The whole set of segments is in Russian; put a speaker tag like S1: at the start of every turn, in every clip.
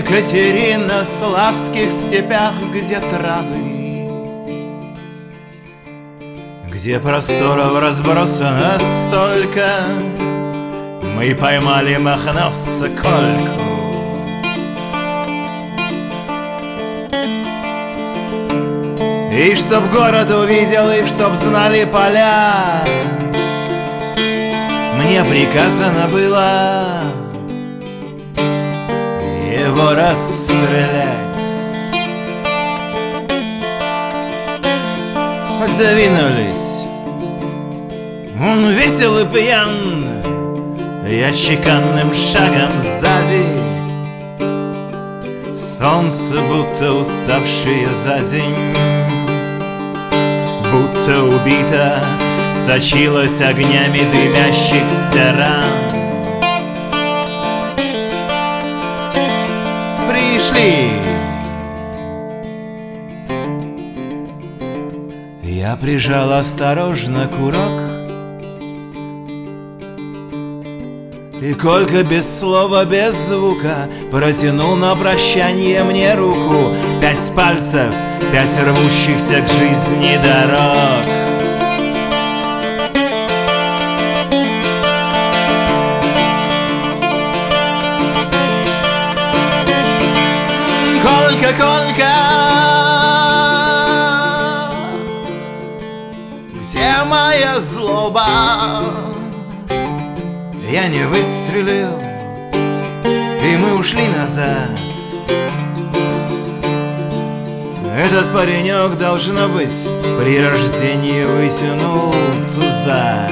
S1: Екатеринославских степях, где травы, где просторов разбросано столько, мы поймали махновца Кольку. И чтоб город увидел, и чтоб знали поля, мне приказано было его расстрелять. Двинулись, он весел и пьян, я чеканным шагом сзади. Солнце, будто уставшее за день, будто убито, сочилось огнями дымящихся ран. Пришли. Я прижал осторожно курок, и Колька без слова, без звука протянул на прощание мне руку. 5 пальцев, 5 рвущихся к жизни дорог. Колька, Колька, где моя злоба? Я не выстрелил, и мы ушли назад. Этот паренек, должно быть, при рождении вытянул туза.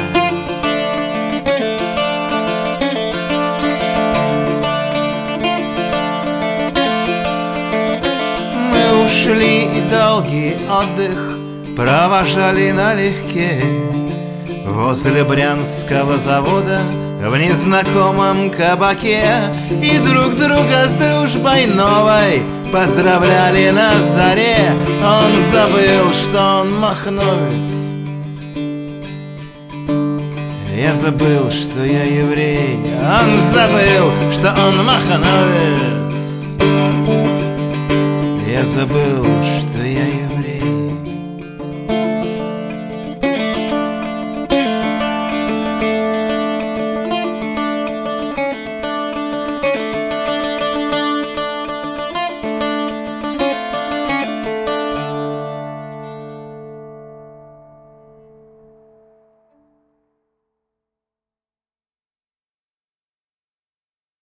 S1: Мы ушли, и долгий отдых провожали налегке возле Брянского завода в незнакомом кабаке. И друг друга с дружбой новой поздравляли на заре. Он забыл, что он махновец, я забыл, что я еврей. Он забыл, что он махновец, я забыл, что я еврей.